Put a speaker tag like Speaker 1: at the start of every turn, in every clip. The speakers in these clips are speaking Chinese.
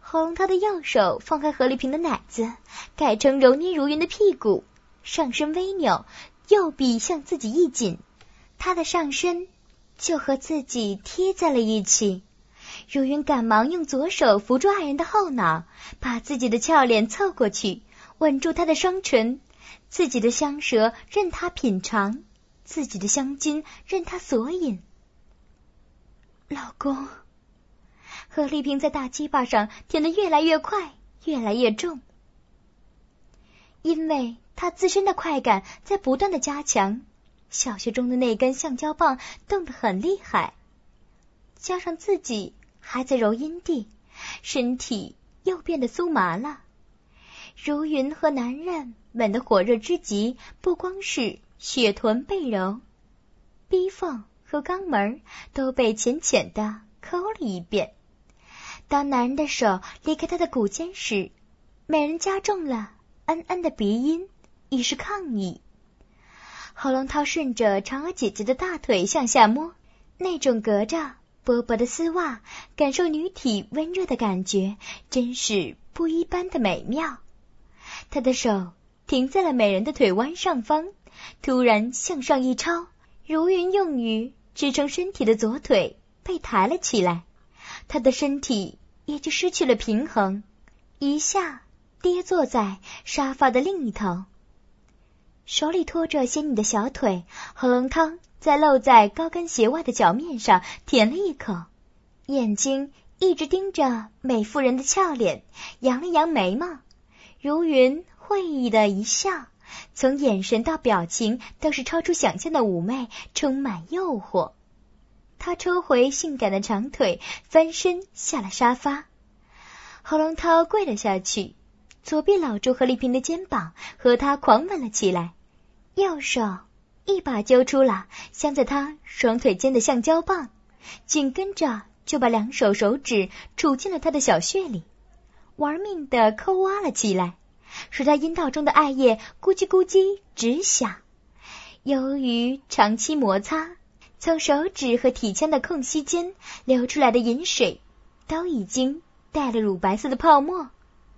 Speaker 1: 侯龙涛的右手放开何丽萍的奶子，改成揉捏如云的屁股，上身微扭，右臂向自己一紧，他的上身就和自己贴在了一起。如云赶忙用左手扶住爱人的后脑，把自己的俏脸凑过去，吻住他的双唇，自己的香舌任他品尝，自己的香精任他索饮。老公，何丽萍在大鸡巴上舔得越来越快，越来越重，因为她自身的快感在不断的加强，小穴中的那根橡胶棒动得很厉害，加上自己还在揉阴蒂，身体又变得酥麻了。如云和男人吻得火热之极，不光是血臀被揉，逼缝和肛门都被浅浅地抠了一遍。当男人的手离开他的骨尖时，美人加重了恩恩的鼻音，以示抗议。侯龙涛顺着嫦娥姐姐的大腿向下摸，那种隔着薄薄的丝袜感受女体温热的感觉真是不一般的美妙。他的手停在了美人的腿弯上方，突然向上一抄，如云用于支撑身体的左腿被抬了起来，他的身体也就失去了平衡，一下跌坐在沙发的另一头。手里托着仙女的小腿，何龙涛在露在高跟鞋外的脚面上舔了一口，眼睛一直盯着美妇人的俏脸，扬了扬眉毛。如云会意的一笑，从眼神到表情都是超出想象的妩媚，充满诱惑。他抽回性感的长腿，翻身下了沙发。侯龙涛跪了下去，左臂搂住何丽萍的肩膀，和她狂吻了起来，右手一把揪出了镶在她双腿间的橡胶棒，紧跟着就把两手手指杵进了她的小穴里，玩命地抠挖了起来，使她阴道中的艾叶咕叽咕叽直响。由于长期摩擦，从手指和体腔的空隙间流出来的饮水都已经带了乳白色的泡沫。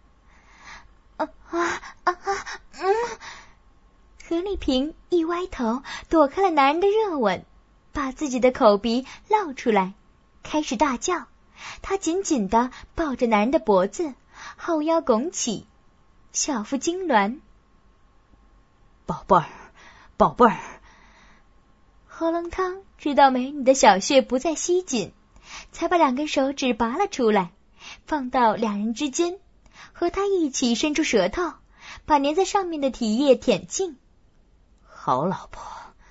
Speaker 1: 何丽萍一歪头躲开了男人的热吻，把自己的口鼻露出来，开始大叫。她紧紧地抱着男人的脖子，后腰拱起，小腹痉挛。
Speaker 2: 宝贝儿，宝贝儿。
Speaker 1: 侯龙涛知道美女的小穴不再吸紧，才把两根手指拔了出来，放到两人之间，和她一起伸出舌头，把粘在上面的体液舔净。
Speaker 2: 好老婆。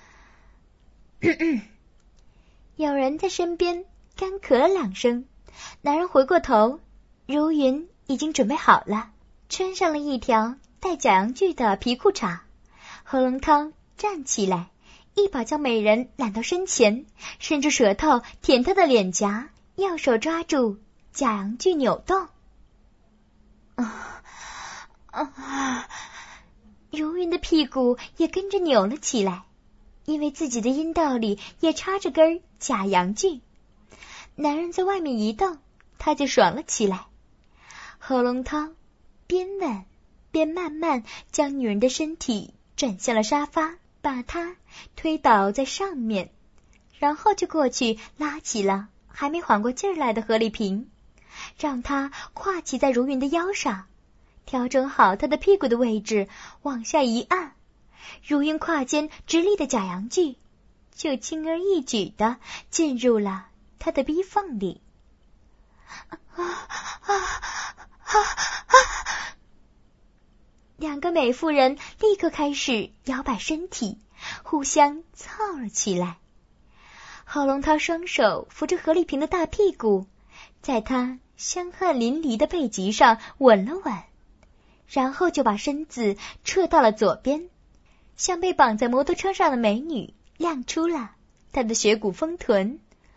Speaker 1: 有人在身边干咳了两声，男人回过头，如云已经准备好了，穿上了一条带假阳具的皮裤衩。侯龙涛站起来，一把将美人揽到身前，伸出舌头舔她的脸颊，右手抓住假阳具扭动。如云的屁股也跟着扭了起来，因为自己的阴道里也插着根假阳具。男人在外面一动，他就爽了起来。侯龙涛边吻边慢慢将女人的身体转向了沙发，把她推倒在上面，然后就过去拉起了还没缓过劲儿来的何丽萍，让她跨骑在如云的腰上，调整好她的屁股的位置，往下一按，如云胯间直立的假阳具就轻而易举地进入了她的逼缝里。两个美妇人立刻开始摇摆身体，互相凑了起来。侯龙涛双手扶着何丽萍的大屁股，在她香汗淋漓的背脊上吻了吻，然后就把身子撤到了左边，像被绑在摩托车上的美女亮出了她的雪骨丰臀。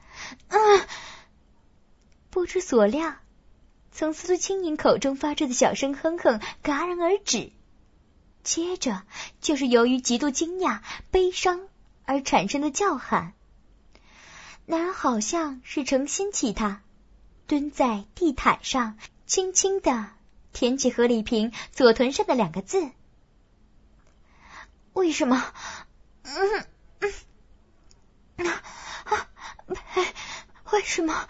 Speaker 1: 不出所料，从司徒青莹口中发出的小声哼哼戛然而止，接着就是由于极度惊讶、悲伤而产生的叫喊。男人好像是诚心气他，蹲在地毯上轻轻地舔起何丽萍左臀上的2个字。为什么？为什么？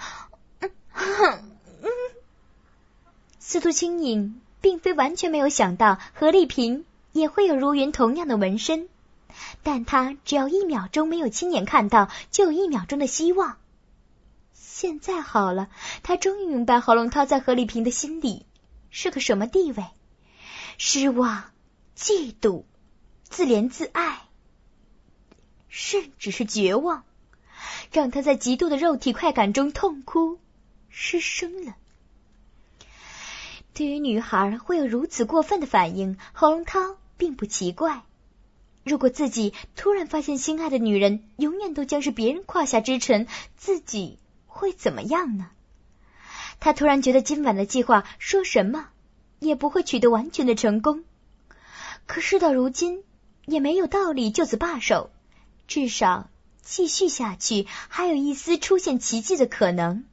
Speaker 1: 司徒青颖并非完全没有想到何丽萍也会有如云同样的纹身，但他只要1秒钟没有亲眼看到，就有1秒钟的希望。现在好了，他终于明白侯龙涛在何丽萍的心里是个什么地位：失望、嫉妒、自怜自爱，甚至是绝望，让他在极度的肉体快感中痛哭失声了。对于女孩会有如此过分的反应，侯龙涛并不奇怪。如果自己突然发现心爱的女人永远都将是别人胯下之臣，自己会怎么样呢？他突然觉得今晚的计划说什么也不会取得完全的成功，可事到如今也没有道理就此罢手，至少继续下去还有一丝出现奇迹的可能。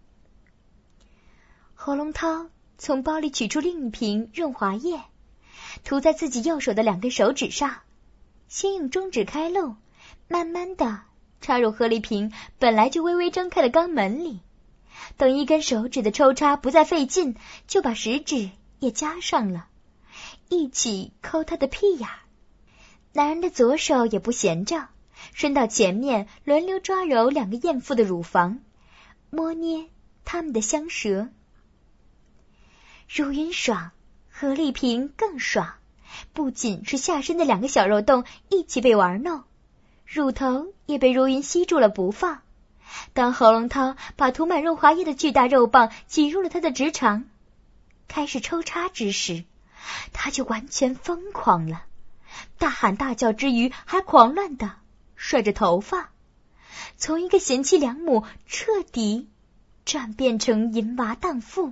Speaker 1: 侯龙涛从包里取出另一瓶润滑液，涂在自己右手的2根手指上，先用中指开路，慢慢地插入何丽萍本来就微微张开的肛门里。等1根手指的抽插不再费劲，就把食指也加上了，一起抠她的屁眼。男人的左手也不闲着，伸到前面轮流抓揉2个艳妇的乳房，摸捏她们的香舌。如云爽，何丽萍更爽，不仅是下身的2个小肉洞一起被玩弄，乳头也被如云吸住了不放。当侯龙涛把涂满润滑液的巨大肉棒挤入了他的直肠，开始抽插之时，他就完全疯狂了，大喊大叫之余还狂乱地甩着头发，从一个贤妻良母彻底转变成淫娃荡妇。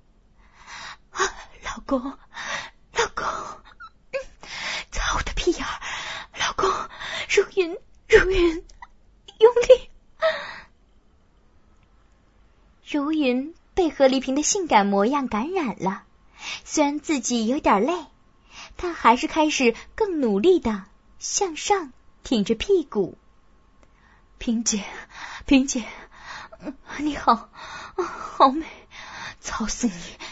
Speaker 1: 老公，老公，擦我的屁眼儿，老公，如云，用力。如云被何丽萍的性感模样感染了，虽然自己有点累，但还是开始更努力地向上挺着屁股。萍姐，你好，好美，操死你！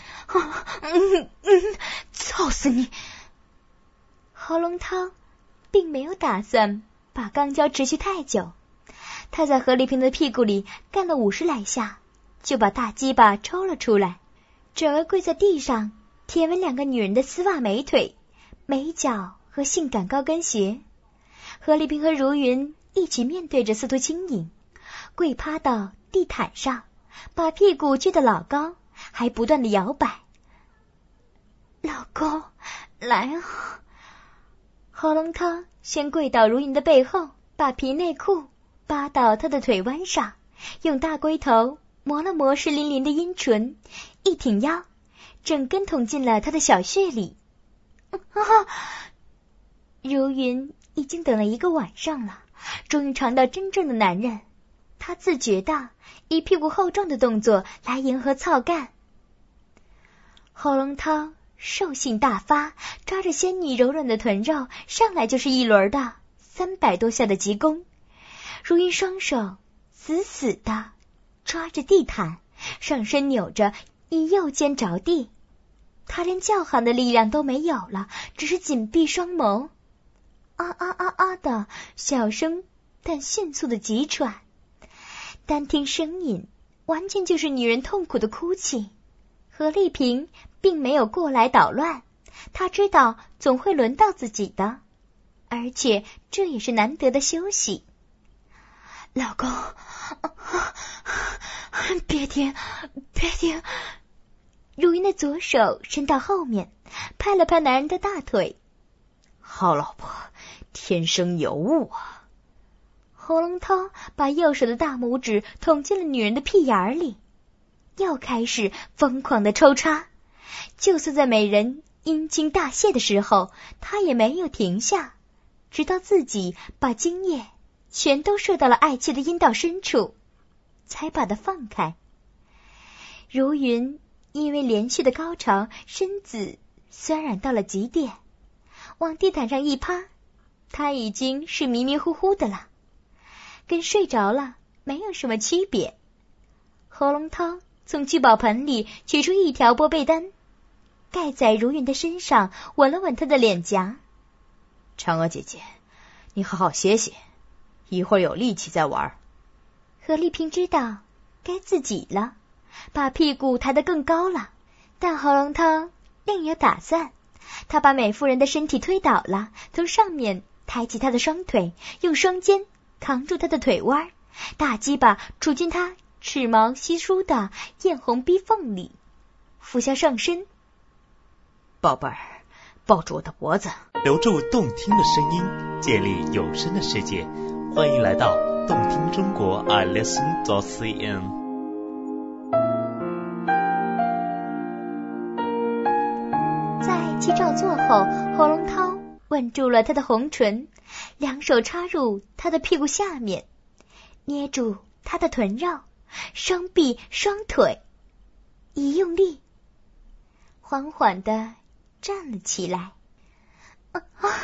Speaker 1: 操死你！侯龙涛并没有打算把肛交持续太久，他在何丽萍的屁股里干了50来下，就把大鸡巴抽了出来，转而跪在地上舔吻2个女人的丝袜美腿、美脚和性感高跟鞋。何丽萍和如云一起面对着司徒青颖，跪趴到地毯上，把屁股撅得老高，还不断地摇摆。老公，来啊！侯龙涛先跪到如云的背后，把皮内裤扒到她的腿弯上，用大龟头磨了磨湿淋淋的阴唇，一挺腰，整根捅进了她的小穴里。如云已经等了1个晚上了，终于尝到真正的男人，她自觉地以屁股后撞的动作来迎合操干。侯龙涛兽性大发，抓着仙女柔软的臀肉，上来就是一轮的300多下的急攻。如云双手死死地抓着地毯，上身扭着，以右肩着地。他连叫喊的力量都没有了，只是紧闭双眸，啊啊啊啊的小声但迅速的急喘，单听声音完全就是女人痛苦的哭泣。何丽萍并没有过来捣乱，她知道总会轮到自己的，而且这也是难得的休息。老公，别停！如云的左手伸到后面，拍了拍男人的大腿。
Speaker 2: 好老婆，天生尤物啊！
Speaker 1: 侯龙涛把右手的大拇指捅进了女人的屁眼里，又开始疯狂的抽插。就算在美人阴茎大泄的时候，他也没有停下，直到自己把精液全都射到了爱妾的阴道深处，才把它放开。如云因为连续的高潮，身子酸软到了极点，往地毯上一趴，他已经是迷迷糊糊的了，跟睡着了没有什么区别。喉咙涛从聚宝盆里取出一条薄被单，盖在如云的身上，吻了吻她的脸颊。
Speaker 2: 嫦娥姐姐，你好好歇歇，一会儿有力气再玩。
Speaker 1: 何丽萍知道该自己了，把屁股抬得更高了，但喉咙涛另有打算。他把美妇人的身体推倒了，从上面抬起她的双腿，用双肩扛住她的腿弯，大鸡巴杵进她齿毛稀疏的艳红逼缝里，俯下上身。
Speaker 2: 宝贝儿，抱住我的脖子，
Speaker 3: 留住动听的声音，建立有声的世界。欢迎来到动听中国 iListen.cn。
Speaker 1: 在鸡照做后，喉咙涛吻住了他的红唇，两手插入他的屁股下面，捏住他的臀肉，双臂双腿一用力，缓缓地站了起来。老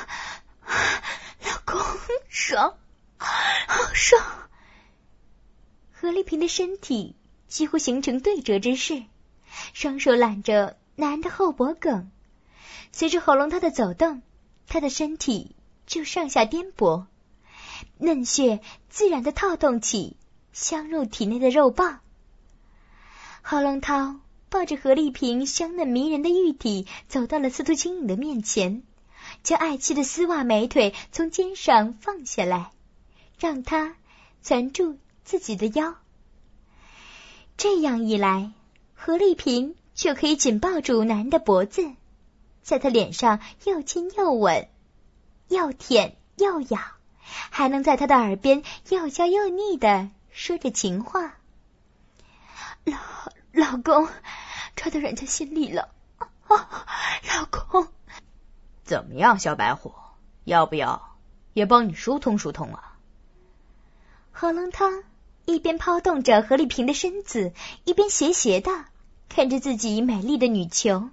Speaker 1: 公，爽，好爽！何丽萍的身体几乎形成对折之势，双手揽着男人的后脖梗，随着喉咙涛的走动，他的身体就上下颠簸，嫩穴自然地套动起镶入体内的肉棒。喉咙涛抱着何丽萍香嫩迷人的玉体走到了司徒青颖的面前，将爱妻的丝袜美腿从肩上放下来，让她攒住自己的腰。这样一来，何丽萍就可以紧抱住男人的脖子，在他脸上又亲又吻，又舔又咬，还能在他的耳边又娇又腻地说着情话。老公，抓到人家心里了，老公。
Speaker 2: 怎么样，小白虎，要不要也帮你疏通疏通啊？
Speaker 1: 喉咙涛一边抛动着何丽萍的身子，一边斜斜的看着自己美丽的女球。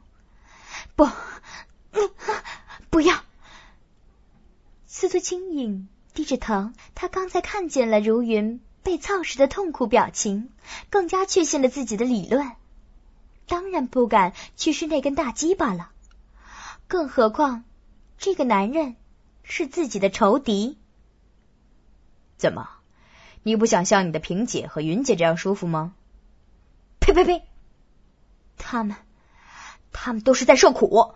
Speaker 1: 不要！司徒青颖低着头，他刚才看见了如云被操时的痛苦表情，更加确信了自己的理论，当然不敢去试那根大鸡巴了，更何况这个男人是自己的仇敌。
Speaker 2: 怎么，你不想像你的萍姐和云姐这样舒服吗？
Speaker 1: 呸！他们都是在受苦。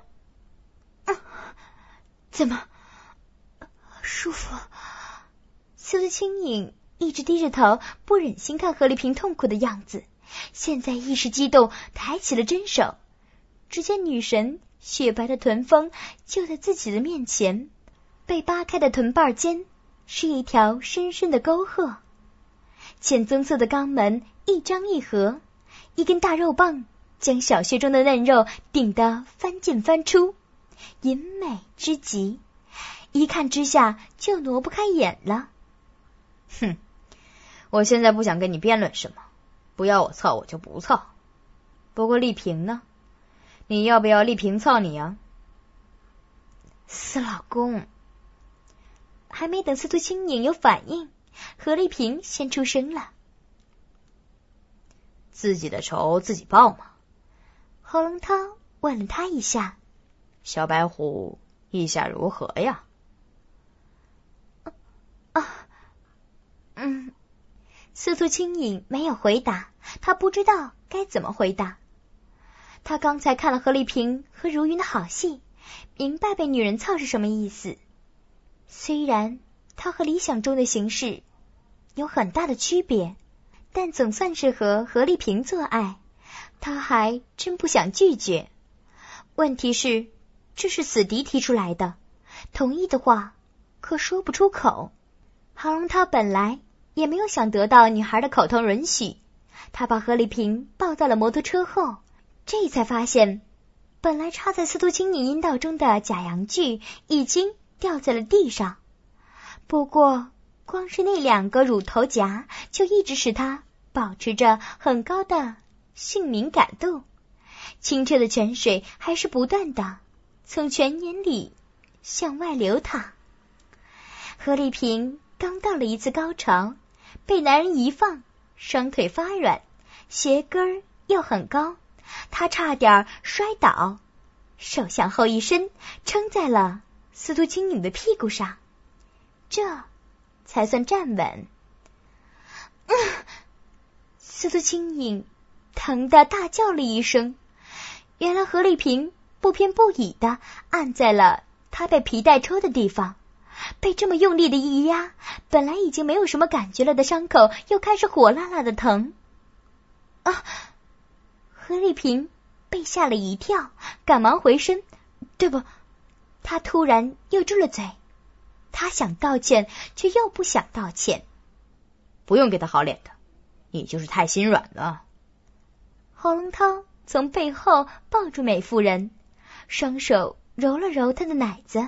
Speaker 1: 怎么舒服？司徒青颖一直低着头，不忍心看何丽萍痛苦的样子，现在一时激动，抬起了真手，只见女神雪白的臀峰就在自己的面前，被扒开的臀瓣间是一条深深的沟壑，浅棕色的肛门一张一合，一根大肉棒将小穴中的嫩肉顶得翻进翻出，淫美之极，一看之下就挪不开眼了。
Speaker 2: 哼，我现在不想跟你辩论什么，不要我操我就不操。不过丽萍呢？你要不要丽萍操你啊？
Speaker 1: 死老公！还没等司徒青颖有反应，何丽萍先出声了。
Speaker 2: 自己的仇自己报嘛。
Speaker 1: 喉咙涛问了他一下。
Speaker 2: 小白虎意下如何呀？
Speaker 1: 司徒青颖没有回答，他不知道该怎么回答。他刚才看了何丽萍和如云的好戏，明白被女人操是什么意思。虽然他和理想中的形式有很大的区别，但总算是和何丽萍做爱，他还真不想拒绝。问题是，这是死敌提出来的，同意的话可说不出口。杭龙涛本来也没有想得到女孩的口头允许，他把何丽萍抱到了摩托车后，这才发现本来插在司徒青颖阴道中的假阳具已经掉在了地上，不过光是那2个乳头夹就一直使他保持着很高的性敏感度， 清澈的泉水还是不断的从泉眼里向外流淌。何丽萍刚到了一次高潮，被男人一放，双腿发软，鞋跟又很高，她差点摔倒，手向后一伸，撑在了司徒青颖的屁股上，这才算站稳。司徒青颖疼得大叫了一声，原来何丽萍不偏不倚地按在了她被皮带抽的地方，被这么用力的一压，本来已经没有什么感觉了的伤口又开始火辣辣的疼。何丽萍被吓了一跳，赶忙回身，对不，她突然又住了嘴，她想道歉却又不想道歉。
Speaker 2: 不用给他好脸的，你就是太心软了。
Speaker 1: 侯龙涛从背后抱住美妇人，双手揉了揉她的奶子。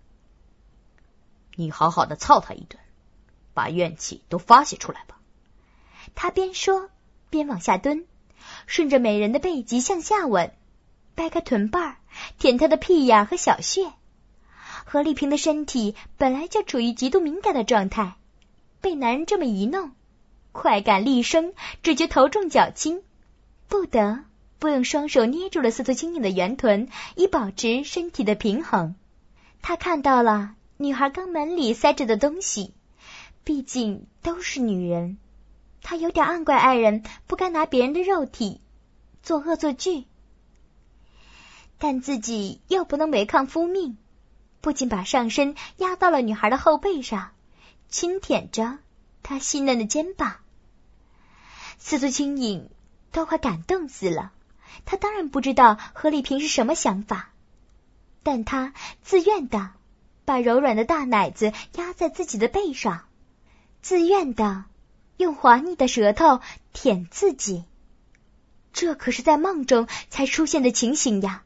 Speaker 2: 你好好的操他一顿，把怨气都发泄出来吧。
Speaker 1: 他边说边往下蹲，顺着美人的背脊向下吻，掰开臀瓣舔她的屁眼和小穴。何丽萍的身体本来就处于极度敏感的状态，被男人这么一弄，快感立升，只觉头重脚轻，不得不用双手捏住了司徒青颖的圆臀，以保持身体的平衡。他看到了女孩肛门里塞着的东西，毕竟都是女人，他有点暗怪爱人不该拿别人的肉体做恶作剧，但自己又不能违抗夫命，不仅把上身压到了女孩的后背上，轻舔着她细嫩的肩膀。司徒青颖都快感动死了，他当然不知道何丽萍是什么想法，但他自愿的把柔软的大奶子压在自己的背上，自愿的用滑腻的舌头舔自己，这可是在梦中才出现的情形呀。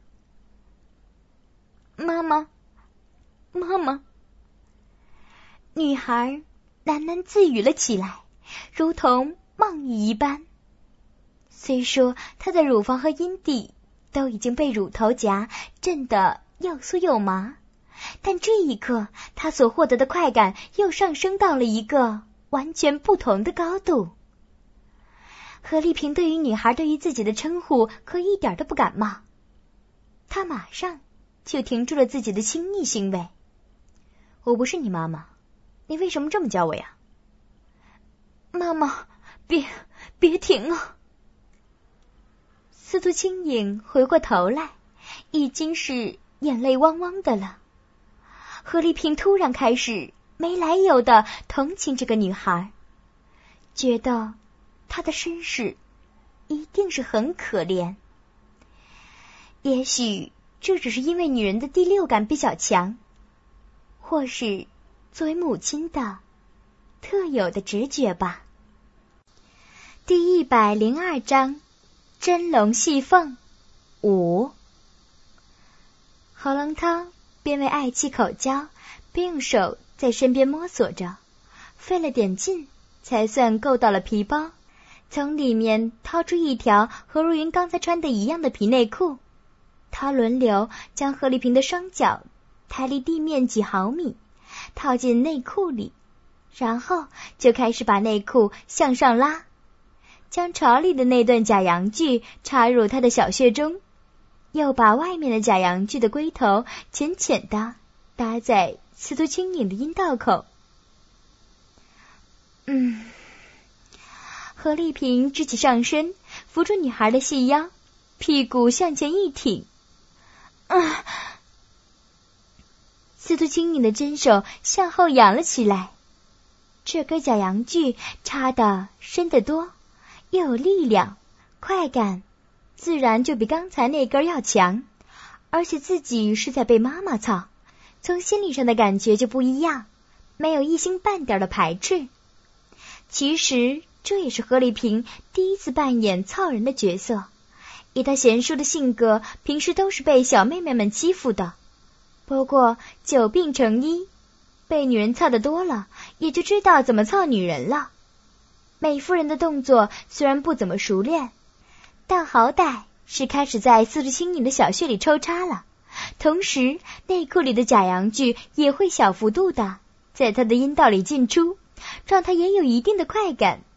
Speaker 1: 妈妈，妈妈，女孩喃喃自语了起来，如同梦呓一般。虽说她的乳房和阴蒂都已经被乳头夹震得又酥又麻，但这一刻她所获得的快感又上升到了一个完全不同的高度。何丽萍对于女孩对于自己的称呼可一点都不感冒，她马上就停住了自己的亲昵行为。
Speaker 2: 我不是你妈妈，你为什么这么叫我呀？
Speaker 1: 妈妈，别停啊！司徒青颖回过头来，已经是眼泪汪汪的了。何丽萍突然开始没来由的同情这个女孩，觉得她的身世一定是很可怜。也许这只是因为女人的第六感比较强，或是作为母亲的特有的直觉吧。第102章，真龙戏凤5。侯龙涛边为爱妻口交，边用手在身边摸索着，费了点劲才算够到了皮包，从里面掏出一条和如云刚才穿的一样的皮内裤。他轮流将何丽萍的双脚抬离地面几毫米，套进内裤里，然后就开始把内裤向上拉，将巢里的那段假阳具插入他的小穴中，又把外面的假阳具的龟头浅浅地搭在司徒青颖的阴道口。何丽萍支起上身，扶住女孩的细腰，屁股向前一挺。司徒青颖的针手向后仰了起来，这根假阳具插得深得多，又有力量，快感自然就比刚才那根要强，而且自己是在被妈妈操，从心理上的感觉就不一样，没有一星半点的排斥。其实这也是何丽萍第一次扮演操人的角色，以她贤淑的性格，平时都是被小妹妹们欺负的，不过久病成医，被女人操得多了，也就知道怎么操女人了。美夫人的动作虽然不怎么熟练，但好歹是开始在四肢轻盈的小穴里抽插了，同时内裤里的假阳具也会小幅度的在他的阴道里进出，让他也有一定的快感。